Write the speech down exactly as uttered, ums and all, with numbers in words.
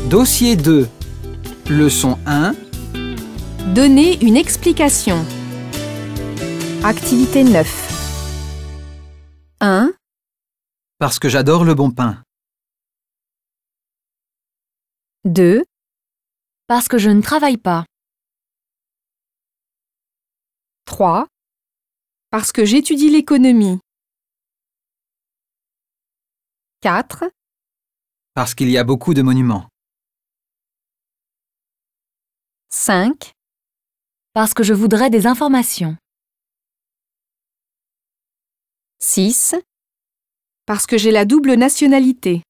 Dossier deux. Leçon un. Donner une explication. Activité neuf. un. Parce que j'adore le bon pain. deux. Parce que je ne travaille pas. trois. Parce que j'étudie l'économie. quatre. Parce qu'il y a beaucoup de monuments. cinq. Parce que je voudrais des informations. six. Parce que j'ai la double nationalité.